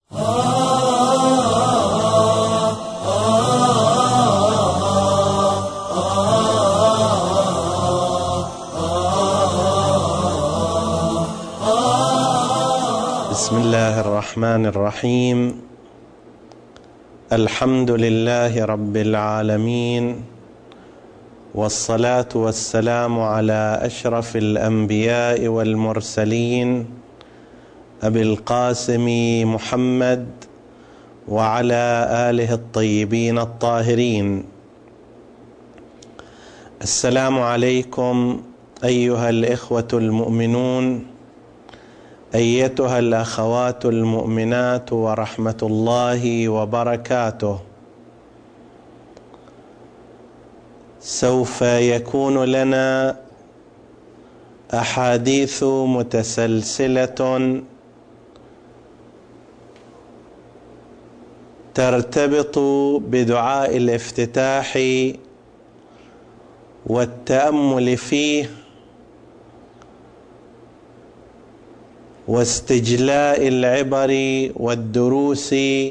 بسم الله الرحمن الرحيم. الحمد لله رب العالمين، والصلاة والسلام على أشرف الأنبياء والمرسلين أبي القاسم محمد وعلى آله الطيبين الطاهرين. السلام عليكم أيها الإخوة المؤمنون، أيتها الأخوات المؤمنات، ورحمة الله وبركاته. سوف يكون لنا أحاديث متسلسلة ترتبط بدعاء الافتتاح والتأمل فيه واستجلاء العبر والدروس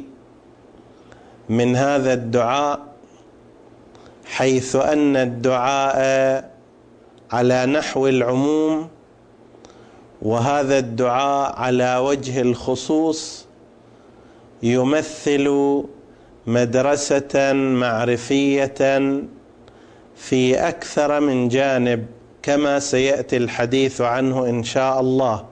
من هذا الدعاء، حيث أن الدعاء على نحو العموم، وهذا الدعاء على وجه الخصوص يمثل مدرسة معرفية في أكثر من جانب، كما سيأتي الحديث عنه إن شاء الله.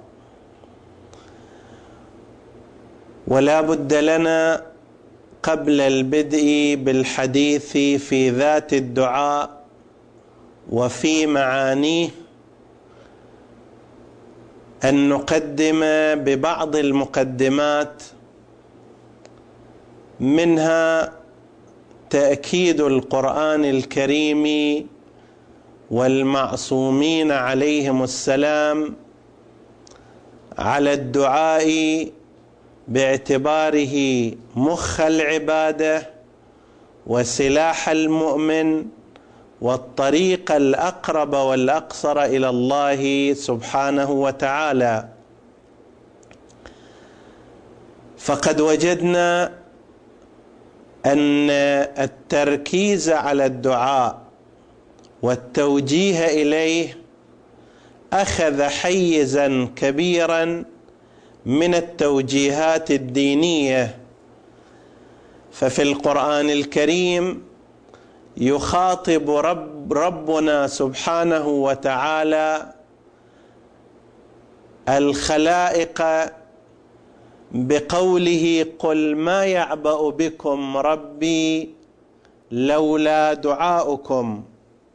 ولا بد لنا قبل البدء بالحديث في ذات الدعاء وفي معانيه أن نقدم ببعض المقدمات، منها تأكيد القرآن الكريم والمعصومين عليهم السلام على الدعاء باعتباره مخ العبادة وسلاح المؤمن والطريق الأقرب والأقصر إلى الله سبحانه وتعالى. فقد وجدنا أن التركيز على الدعاء والتوجيه إليه أخذ حيزا كبيرا من التوجيهات الدينية. ففي القرآن الكريم يخاطب ربنا سبحانه وتعالى الخلائق بقوله: قل ما يعبأ بكم ربي لولا دعاؤكم.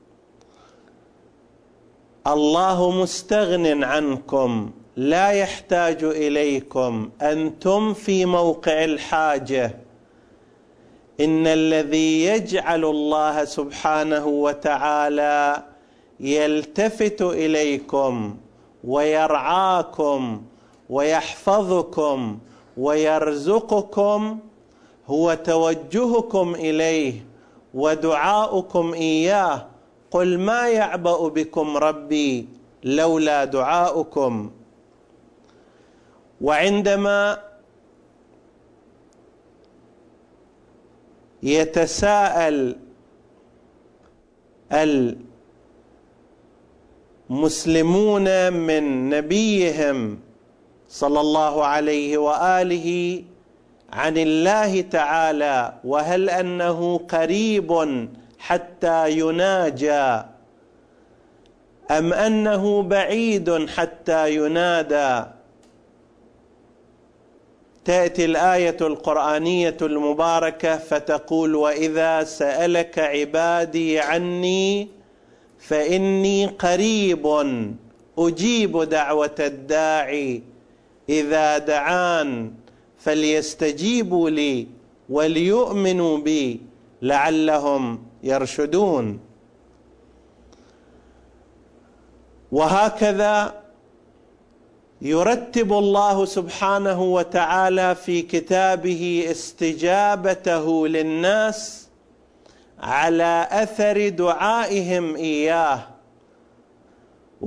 الله مستغن عنكم، لا يحتاج إليكم، أنتم في موقع الحاجة. إن الذي يجعل الله سبحانه وتعالى يلتفت إليكم ويرعاكم ويحفظكم ويرزقكم هو توجهكم إليه ودعاؤكم إياه. قل ما يعبأ بكم ربي لولا دعاؤكم. وعندما يتساءل المسلمون من نبيهم صلى الله عليه وآله عن الله تعالى، وهل أنه قريب حتى يناجى أم أنه بعيد حتى ينادى، تأتي الآية القرآنية المباركة فتقول: وإذا سألك عبادي عني فإني قريب أجيب دعوة الداعي إذا دعان فليستجيبوا لي وليؤمنوا بي لعلهم يرشدون. وهكذا يرتب الله سبحانه وتعالى في كتابه استجابته للناس على أثر دعائهم إياه.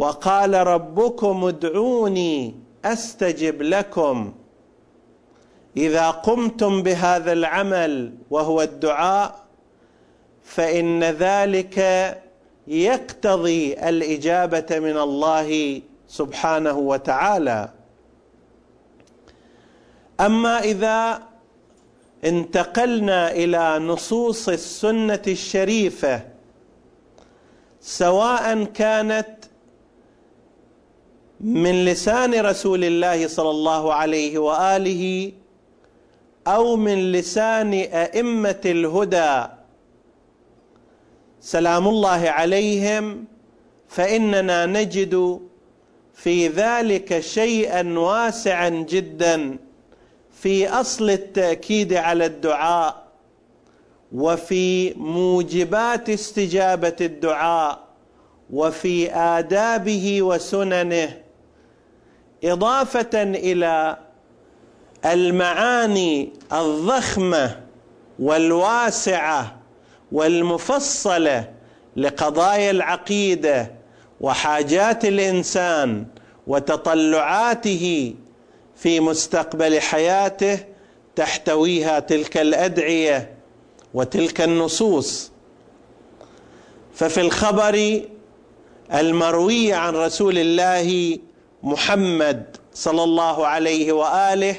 وقال ربكم ادعوني أستجب لكم. إذا قمتم بهذا العمل وهو الدعاء فإن ذلك يقتضي الإجابة من الله سبحانه وتعالى. أما إذا انتقلنا إلى نصوص السنة الشريفة، سواء كانت من لسان رسول الله صلى الله عليه وآله أو من لسان أئمة الهدى سلام الله عليهم، فإننا نجد في ذلك شيئا واسعا جدا في أصل التأكيد على الدعاء، وفي موجبات استجابة الدعاء، وفي آدابه وسننه، إضافة إلى المعاني الضخمة والواسعة والمفصلة لقضايا العقيدة وحاجات الإنسان وتطلعاته في مستقبل حياته، تحتويها تلك الأدعية وتلك النصوص. ففي الخبر المروي عن رسول الله محمد صلى الله عليه وآله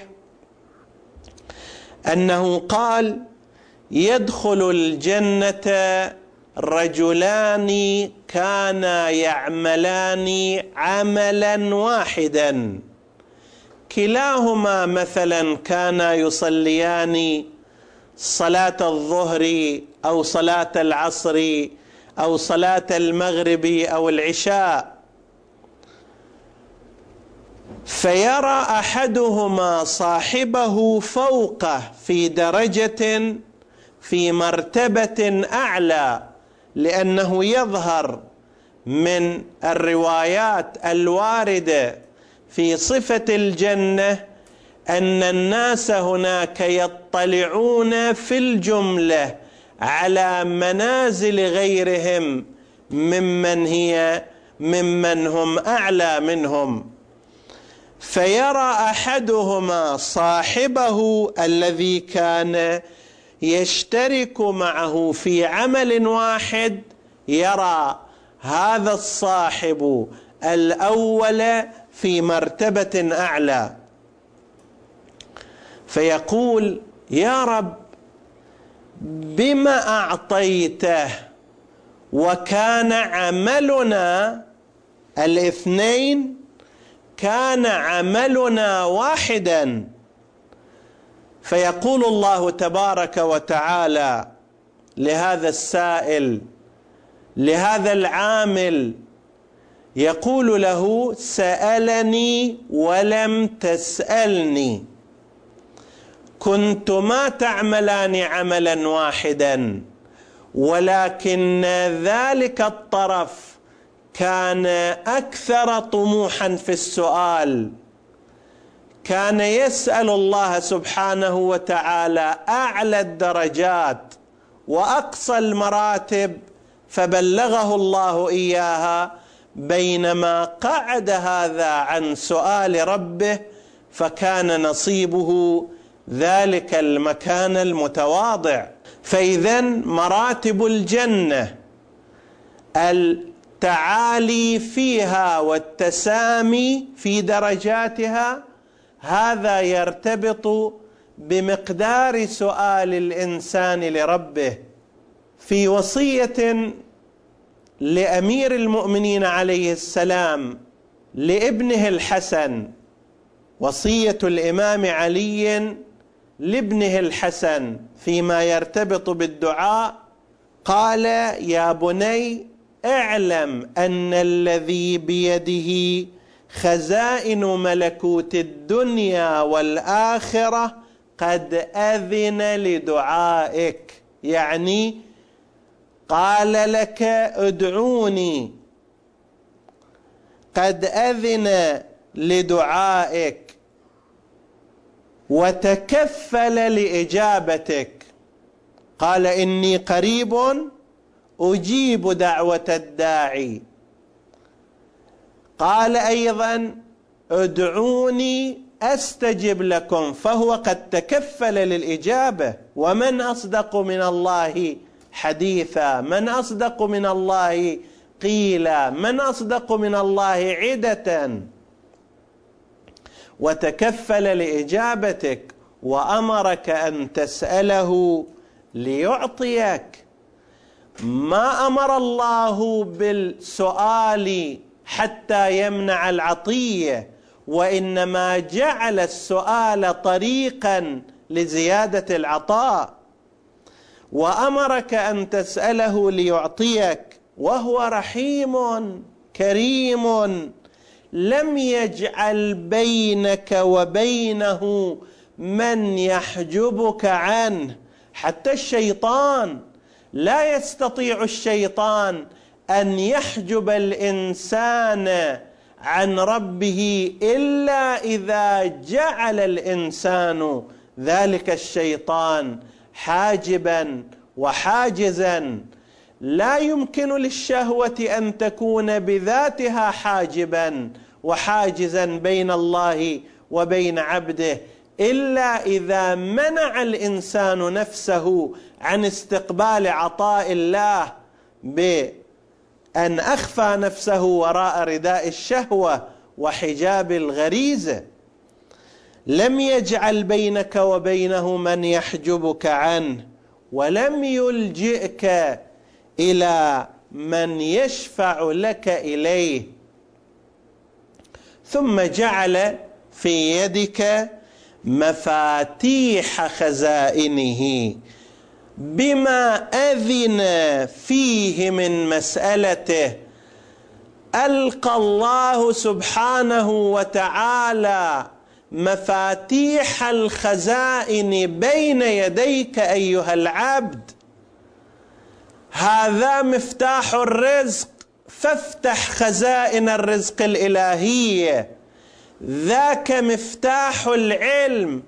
أنه قال: يدخل الجنة رجلان كانا يعملان عملا واحدا، كلاهما مثلا كانا يصليان صلاة الظهر أو صلاة العصر أو صلاة المغرب أو العشاء، فيرى أحدهما صاحبه فوقه في درجة في مرتبة أعلى، لأنه يظهر من الروايات الواردة في صفة الجنة أن الناس هناك يطلعون في الجملة على منازل غيرهم ممن هم أعلى منهم، فيرى أحدهما صاحبه الذي كان يشترك معه في عمل واحد، يرى هذا الصاحب الأول في مرتبة أعلى، فيقول: يا رب، بما أعطيته وكان عملنا الاثنين، كان عملنا واحدا. فيقول الله تبارك وتعالى لهذا السائل، لهذا العامل، يقول له: سألني ولم تسألني، كنتما تعملان عملا واحدا، ولكن ذلك الطرف كان أكثر طموحا في السؤال، كان يسأل الله سبحانه وتعالى أعلى الدرجات وأقصى المراتب، فبلغه الله إياها، بينما قعد هذا عن سؤال ربه فكان نصيبه ذلك المكان المتواضع. فإذا مراتب الجنة التعالي فيها والتسامي في درجاتها، هذا يرتبط بمقدار سؤال الإنسان لربه. في وصية لأمير المؤمنين عليه السلام لابنه الحسن، وصية الإمام علي لابنه الحسن فيما يرتبط بالدعاء، قال: يا بني، اعلم أن الذي بيده خزائن ملكوت الدنيا والآخرة قد أذن لدعائك، يعني قال لك ادعوني، قد أذن لدعائك وتكفل لإجابتك، قال: إني قريب أجيب دعوة الداعي. قال أيضا: ادعوني أستجب لكم فهو قد تكفل للإجابة. ومن أصدق من الله حديثا، من أصدق من الله قيلا، من أصدق من الله عدة، وتكفل لإجابتك وأمرك أن تسأله ليعطيك. ما أمر الله بالسؤال حتى يمنع العطية، وإنما جعل السؤال طريقا لزيادة العطاء. وأمرك أن تسأله ليعطيك، وهو رحيم كريم لم يجعل بينك وبينه من يحجبك عنه. حتى الشيطان لا يستطيع الشيطان أن يحجب الإنسان عن ربه إلا إذا جعل الإنسان ذلك الشيطان حاجبا وحاجزا. لا يمكن للشهوة أن تكون بذاتها حاجبا وحاجزا بين الله وبين عبده إلا إذا منع الإنسان نفسه عن استقبال عطاء الله بأن أخفى نفسه وراء رداء الشهوة وحجاب الغريزة. لم يجعل بينك وبينه من يحجبك عنه، ولم يلجئك إلى من يشفع لك إليه. ثم جعل في يدك مفاتيح خزائنه بما أذن فيه من مسألته. ألقى الله سبحانه وتعالى مفاتيح الخزائن بين يديك أيها العبد. هذا مفتاح الرزق، فافتح خزائن الرزق الإلهية. ذاك مفتاح العلم،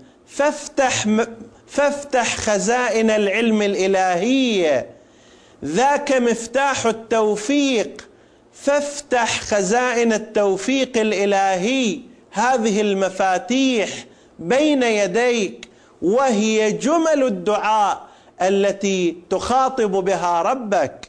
فافتح خزائن العلم الإلهية. ذاك مفتاح التوفيق، فافتح خزائن التوفيق الإلهي. هذه المفاتيح بين يديك، وهي جمل الدعاء التي تخاطب بها ربك.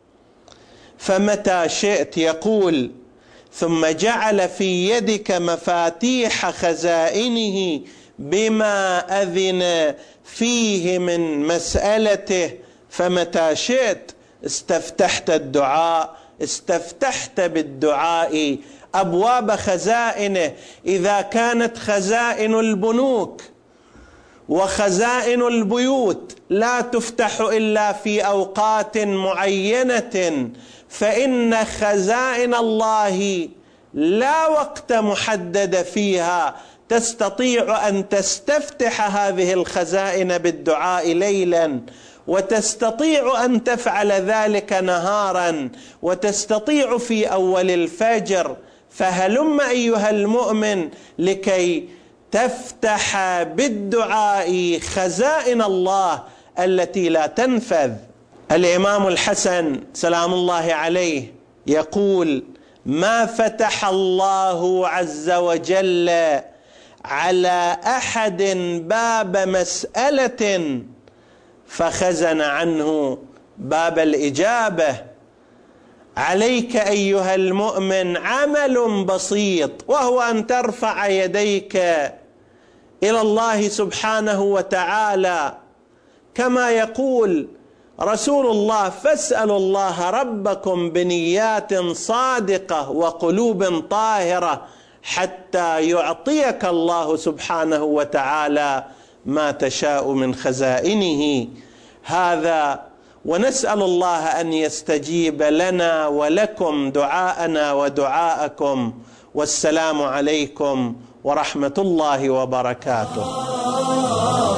فمتى شئت يقول: ثم جعل في يدك مفاتيح خزائنه بما أذن فيه من مسألته. فمتى شئت استفتحت الدعاء، استفتحت بالدعاء أبواب خزائنه. إذا كانت خزائن البنوك وخزائن البيوت لا تفتح إلا في أوقات معينة، فإن خزائن الله لا وقت محدد فيها. تستطيع أن تستفتح هذه الخزائن بالدعاء ليلا، وتستطيع أن تفعل ذلك نهارا، وتستطيع في أول الفجر. فهلم أيها المؤمن لكي تفتح بالدعاء خزائن الله التي لا تنفذ. الإمام الحسن سلام الله عليه يقول: ما فتح الله عز وجل على أحد باب مسألة فخزن عنه باب الإجابة. عليك أيها المؤمن عمل بسيط، وهو أن ترفع يديك إلى الله سبحانه وتعالى كما يقول رسول الله: فاسألوا الله ربكم بنيات صادقة وقلوب طاهرة حتى يعطيك الله سبحانه وتعالى ما تشاء من خزائنه. هذا، ونسأل الله أن يستجيب لنا ولكم دعاءنا ودعاءكم. والسلام عليكم ورحمة الله وبركاته.